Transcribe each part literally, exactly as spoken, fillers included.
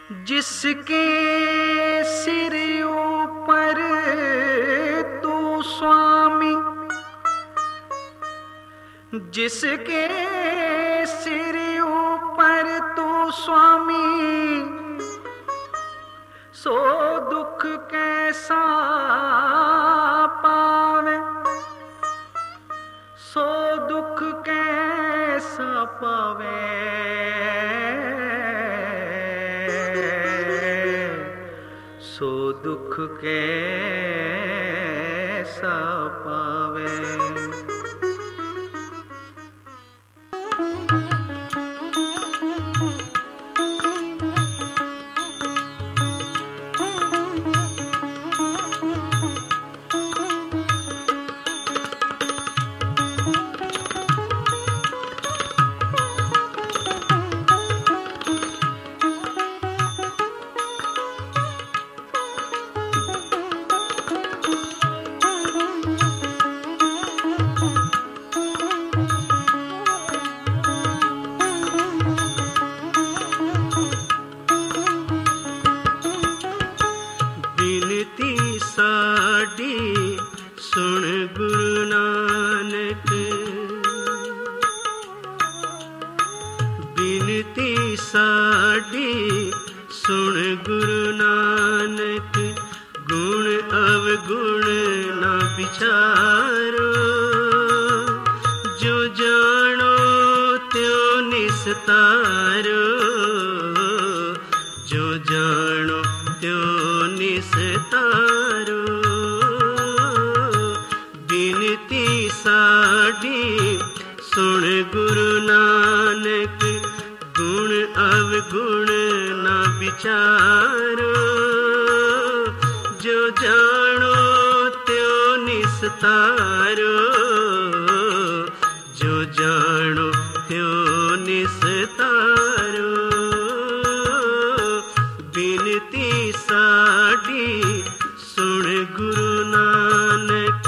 जिसके सिर ऊपर तू स्वामी, जिसके सिर ऊपर तू स्वामी, सो दुख कैसा पावे, सो दुख कैसा पावे, सो दुख कैसा पावे। सुन गुरु नानक, बिनती साडी सुन गुरु नानक, गुण अवगुण ना विचारो, जो जानो त्यों निस्तारो, जो जानो त्यों निस्तारो। बिनती साडी सुन गुरु नानक, गुण अवगुण ना विचारो, जो जानो त्यों निस्तारो, जो जानो त्यों निस्तारो। बिनती साडी सुन गुरु नानक।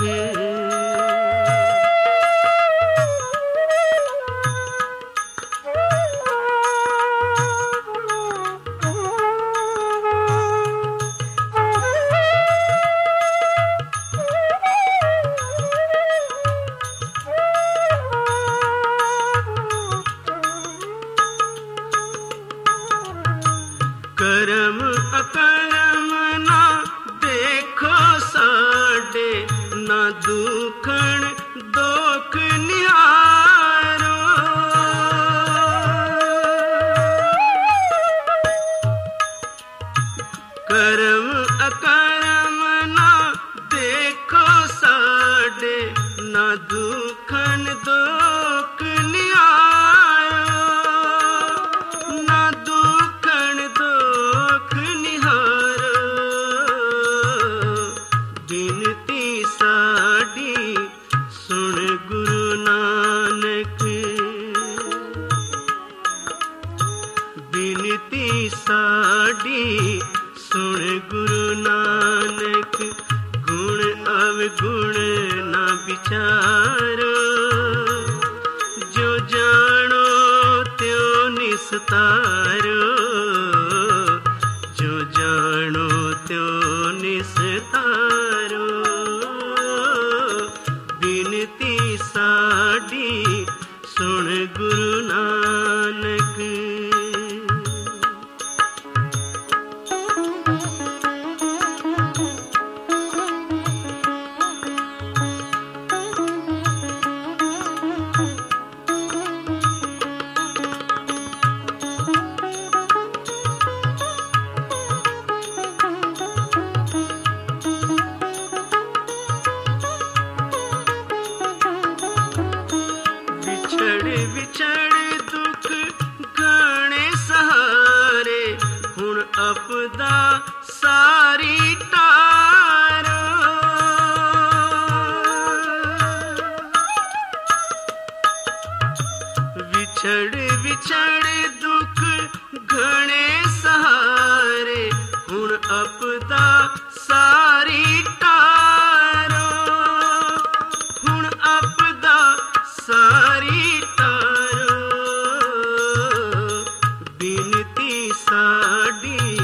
करम अकरम ना देखो साडे, ना दुखण दोख निहारो, करम अकरम ना देखो साडे, ना दुखण दोख निहारो, ना दुखण दोख निहारो। बिनती साडी सुन गुरु नानक, बिनती साडी सुन गुरु नानक, गुण अवगुण ना विचारो, जो जानो त्यों निस्तारो, जो जानो त्यों निस्तारो। बिनती साडी सुन गुरु नानक। विछड़ दुख घणे सहारे, हुण अपदा सारी टारो, विछड़ विछड़ दुख घणे सहारे, हुण अपदा सारी टारो, हुण अपदा सारी टारो। बिनती साडी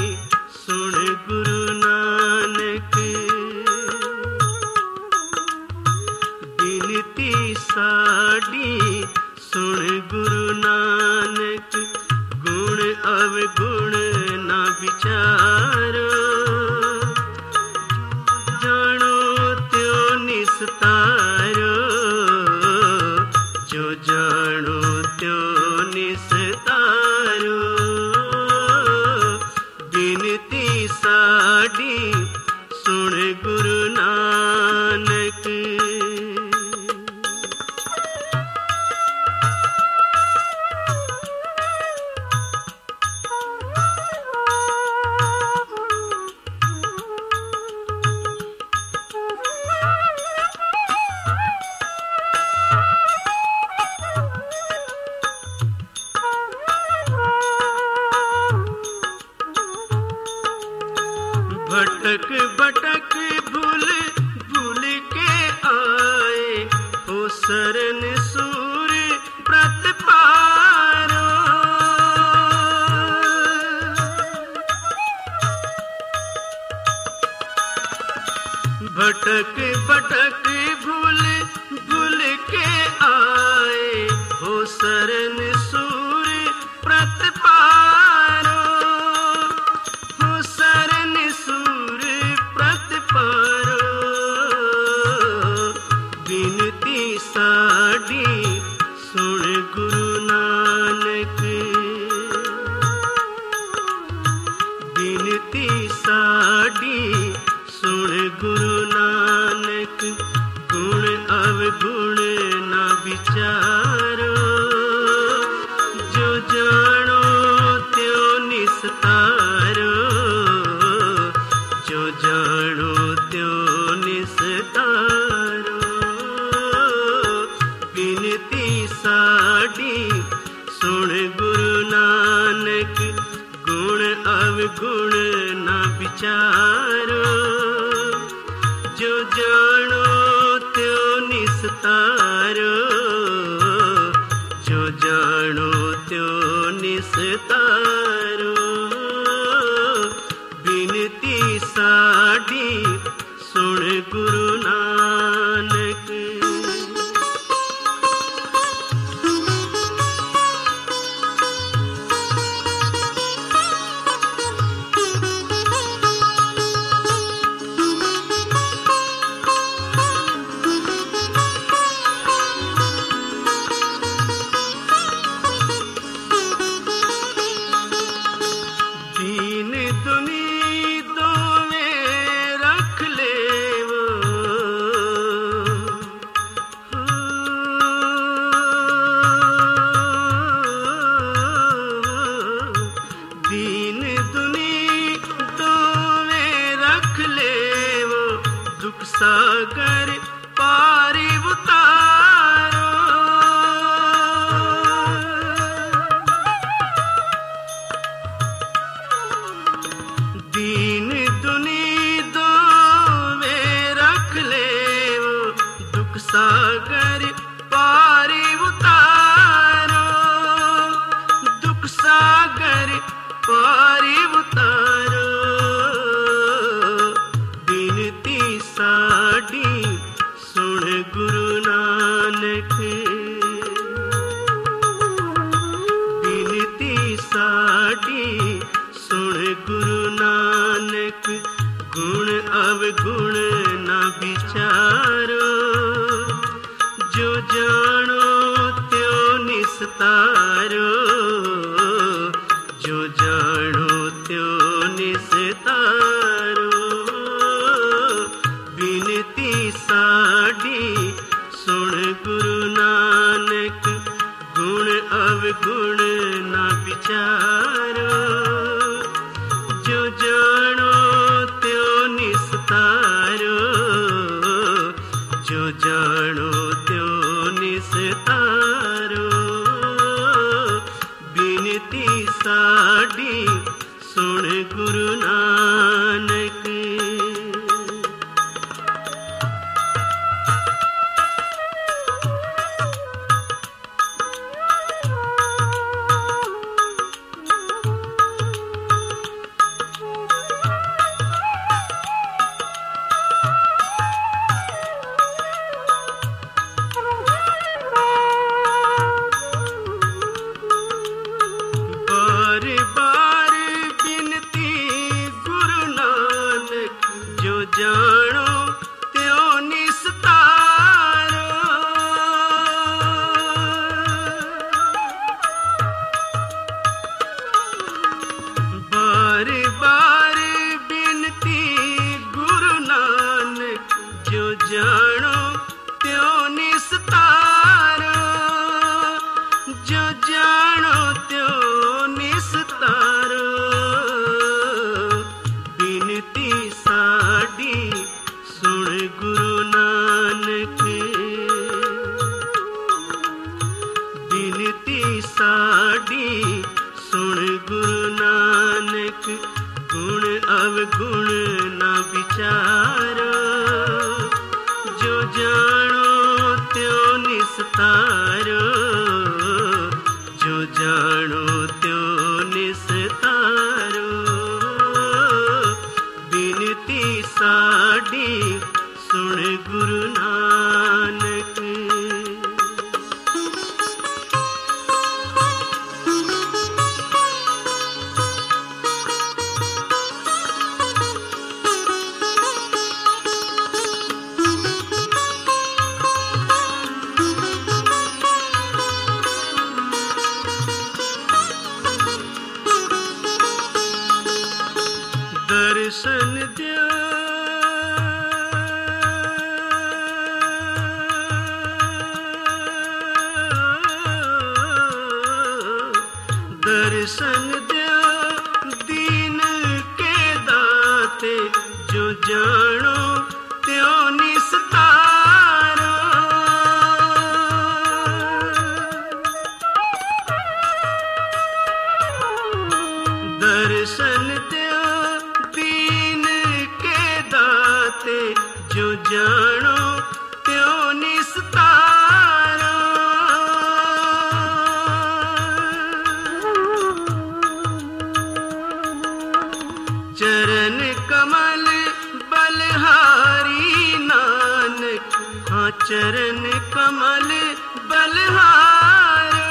भटक भटक भूल भूल के आए हो सरन सूर प्रतपारो। भटक भटक भूल भूल के आए हो सरन सूर प्रतपारो, हो सरन सूर प्रतपारो। बिनती साडी सुन गुरु नानक, बिनती साडी सुन गुरु नानक। गुण अवगुण ना विचारो, जो जानो त्यो निस्तारो, जो जानो त्यो निस्तारो। बिनती साडी सुन गुरु नानक, गुण अवगुण ना विचारो, जो जानो त्यो निस्तारो, जो जानो त्यो निस्तारो। बिनती साडी सुन गुरु नानक। दीन दुनी दोवें रख लेवो, दीन दुनी दोवें रख लेवो। दुख सागर पारी उतारो, दीन दुनी दोवें रख लेवो। दुख सागर पारी उतारो, दुख सागर पारी उतारो। बिनती साडी सुन गुरु नानक, बिनती साडी सुन गुरु नानक। गुण अवगुण ना विचारो, जो जानो त्यो निस्तारो, जो जानो त्यो निस्तारो। बिनती साडी सुन गुरु नानक, गुण अवगुण ना विचारो, जो जानो त्यो निस्तारो, जो जानो त्यो निस्तारो। बिनती साडी सुन गुरु नानक। बार बार बिनती गुरु नानक, जो जानो त्यो निस्तारो। बार बार बिनती गुरु नानक, जो जानो त्यो निस्तारो, जो जानो त्यो निस्तारो। बिनती साडी सुन गुरु नानक, बिनती साडी सुन गुरु नानक। गुण अवगुण ना विचारो, जो जानो त्यों निस्तारो, जो जानो त्यों निस्तारो। बिनती साडी सुन गुरु नानक। दर्शन दियो दर्शन दियो दीन के दाते, जो जानो त्यों निस्तारो। दर्शन दियो दीन के दाते, जो जानो त्यों निस्तारो। चरण कमल बलहारी नानक, हाँ चरण कमल बलहारो।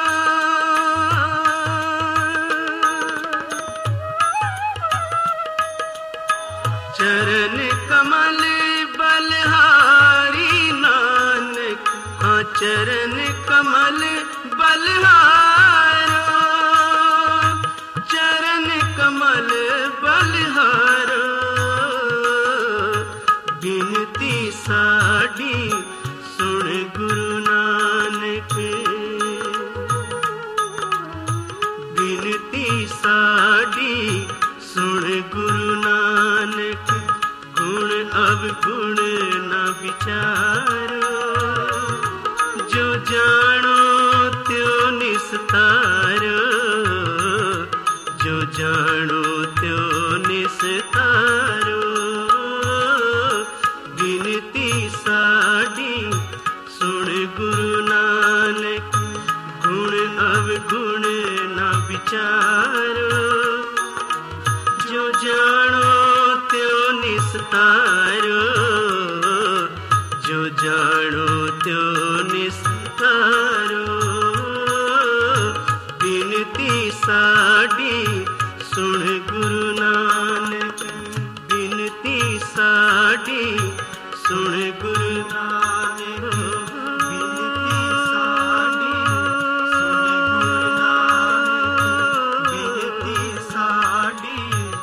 चरण कमल बलहारी नानक, हाँ चरण कमल बलहारो। चरण कमल बलहारो। बिनती साडी सुन गुरु नानक। बिनती साडी सुन गुरु नानक। गुण अवगुण न विचारो, जो जानो त्यों निस्तारो, जो जानो त्यों निस्तारो। बिनती साडी सुन गुरु नानक। गुण अवगुण न विचारो, जो जानो त्यों निस्तारो, जो जानो त्यों निस्तारो। बिनती साडी सुन गुरु नानक। बिनती साडी सुन गुरु नानक। बिनती साडी सुन गुरु नानक। बिनती साडी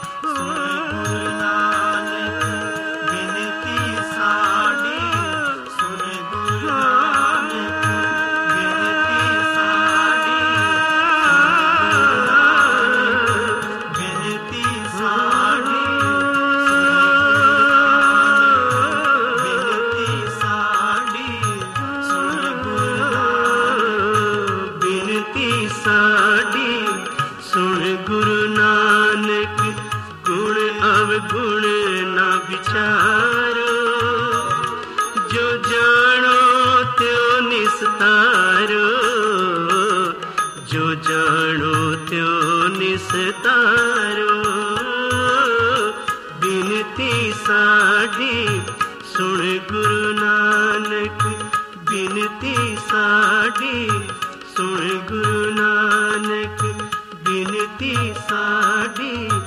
साडी सुन गुरु नानक। गुण अवगुण न विचारो, जो जानो त्यों निस्तारो, जो जानो त्यों निस्तारो। बिनती साडी सुन गुरु नानक। बिनती साडी सुन गुरु नानक। बिनती साडी